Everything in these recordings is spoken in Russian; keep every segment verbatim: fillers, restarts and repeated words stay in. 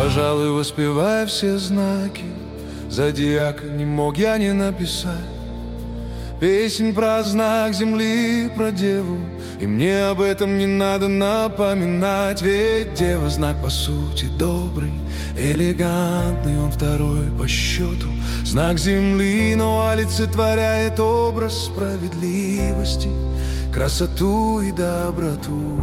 Пожалуй, воспевая все знаки зодиака, не мог я не написать песнь про знак земли, про деву. И мне об этом не надо напоминать, ведь дева знак по сути добрый, элегантный, он второй по счету. Знак земли, но олицетворяет образ справедливости, красоту и доброту.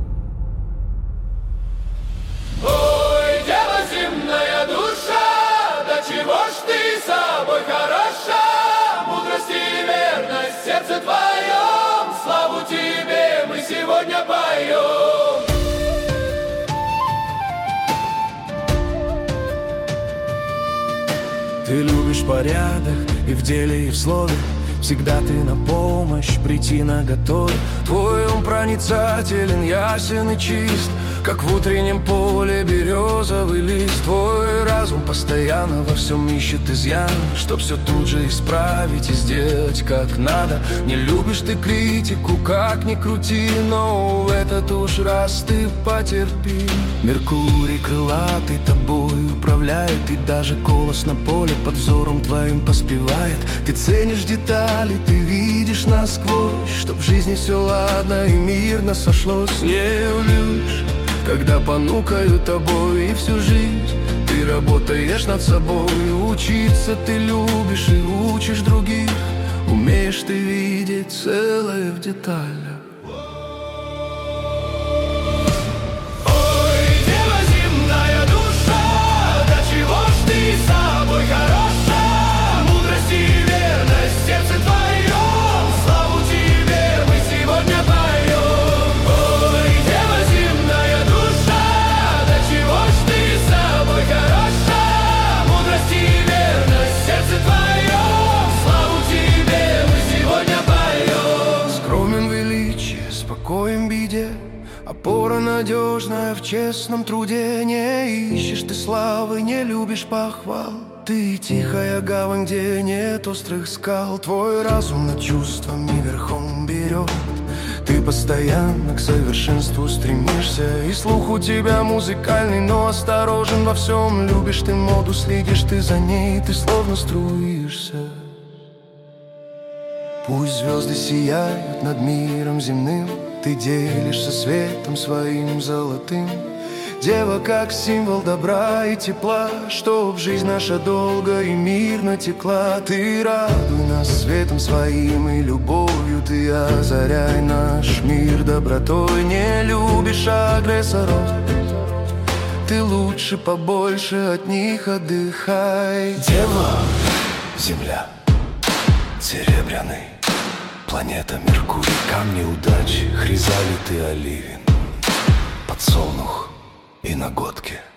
Ой, дева земная душа, да чего ж ты собой хороша? Мудрость и верность в сердце твоем, славу тебе мы сегодня поем. Ты любишь порядок и в деле, и в слове, всегда ты на помощь прийти наготове. Твой ум проницателен, ясен и чист, как в утреннем поле березовый лист. Твой разум постоянно во всем ищет изъян, чтоб все тут же исправить и сделать как надо. Не любишь ты критику, как ни крути, но в этот уж раз ты потерпи. Меркурий крылатый тобой управляет, и даже голос на поле под взором твоим поспевает. Ты ценишь детали, ты видишь насквозь, чтоб в жизни все ладно и мирно сошлось. Не любишь, когда понукают тобой, и всю жизнь ты работаешь над собой. Учиться ты любишь и учишь других, умеешь ты видеть целое в деталях. Ой, дева земная душа, да чего ж ты собой хороша? Мудрость и верность в сердце твоем, славу тебе мы сегодня поем. Ой, дева земная душа, да чего ж ты собой хороша? Мудрость и верность в сердце твоем, славу тебе мы сегодня поем. Скромен величие, спокоен в беде, опора надежная в честном труде. Не ищешь ты славы, не любишь похвал, ты тихая гавань, где нет острых скал. Твой разум над чувствами верхом берет, ты постоянно к совершенству стремишься. И слух у тебя музыкальный, но осторожен во всем. Любишь ты моду, следишь ты за ней, ты словно струишься. Пусть звезды сияют над миром земным, ты делишься светом своим золотым. Дева, как символ добра и тепла, чтоб жизнь наша долго и мирно текла. Ты радуй нас светом своим и любовью, ты озаряй наш мир добротой. Не любишь агрессоров, ты лучше побольше от них отдыхай. Дева, земля, серебряный, планета Меркурий, камни удачи, хризалит и оливин, подсолнух и наготки.